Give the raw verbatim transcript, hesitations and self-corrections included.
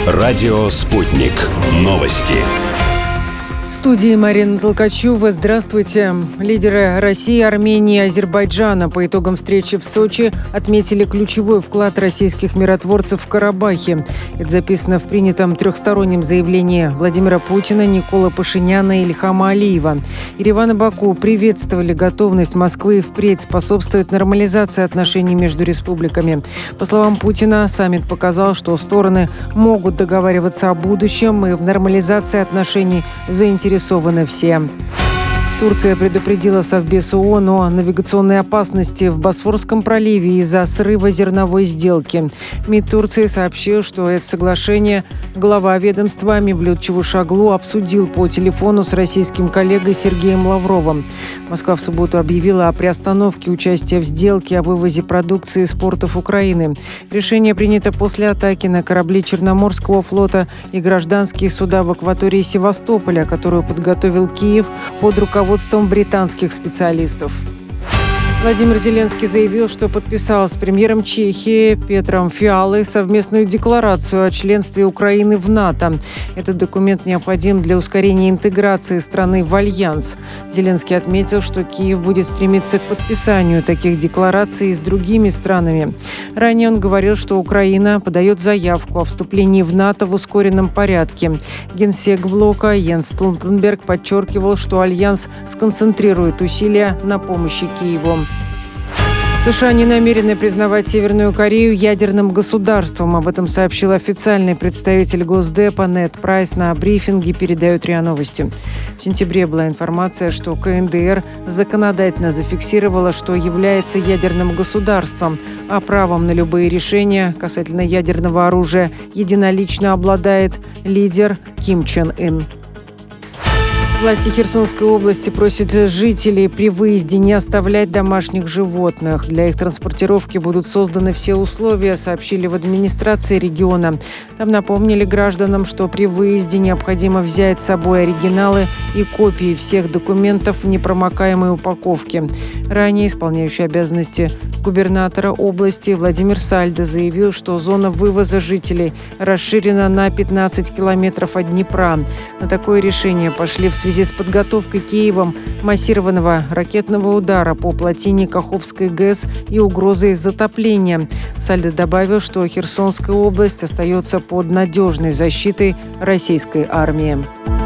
Радио «Спутник». Новости. В студии Марина Толкачева. Здравствуйте. Лидеры России, Армении и Азербайджана по итогам встречи в Сочи отметили ключевой вклад российских миротворцев в Карабахе. Это записано в принятом трехстороннем заявлении Владимира Путина, Никола Пашиняна и Ильхама Алиева. Ереван и Баку приветствовали готовность Москвы впредь способствовать нормализации отношений между республиками. По словам Путина, саммит показал, что стороны могут договариваться о будущем, и в нормализации отношений заинтересованы Заинтересованы все. Турция предупредила Совбез ООН о навигационной опасности в Босфорском проливе из-за срыва зерновой сделки. МИД Турции сообщил, что это соглашение глава ведомства Мевлют Чавушоглу обсудил по телефону с российским коллегой Сергеем Лавровым. Москва в субботу объявила о приостановке участия в сделке о вывозе продукции из портов Украины. Решение принято после атаки на корабли Черноморского флота и гражданские суда в акватории Севастополя, которую подготовил Киев под руководством британских специалистов. Владимир Зеленский заявил, что подписал с премьером Чехии Петром Фиалой совместную декларацию о членстве Украины в НАТО. Этот документ необходим для ускорения интеграции страны в Альянс. Зеленский отметил, что Киев будет стремиться к подписанию таких деклараций с другими странами. Ранее он говорил, что Украина подает заявку о вступлении в НАТО в ускоренном порядке. Генсек блока Йенс Столтенберг подчеркивал, что Альянс сконцентрирует усилия на помощи Киеву. США не намерены признавать Северную Корею ядерным государством. Об этом сообщил официальный представитель Госдепа Нед Прайс на брифинге, передают РИА Новости. В сентябре была информация, что КНДР законодательно зафиксировала, что является ядерным государством, а правом на любые решения касательно ядерного оружия единолично обладает лидер Ким Чен Ын. Власти Херсонской области просят жителей при выезде не оставлять домашних животных. Для их транспортировки будут созданы все условия, сообщили в администрации региона. Там напомнили гражданам, что при выезде необходимо взять с собой оригиналы и копии всех документов в непромокаемой упаковке. Ранее исполняющий обязанности губернатора области Владимир Сальдо заявил, что зона вывоза жителей расширена на пятнадцать километров от Днепра. На такое решение пошли в связи В связи с подготовкой Киевом массированного ракетного удара по плотине Каховской ГЭС и угрозой затопления. Сальдо добавил, что Херсонская область остается под надежной защитой российской армии.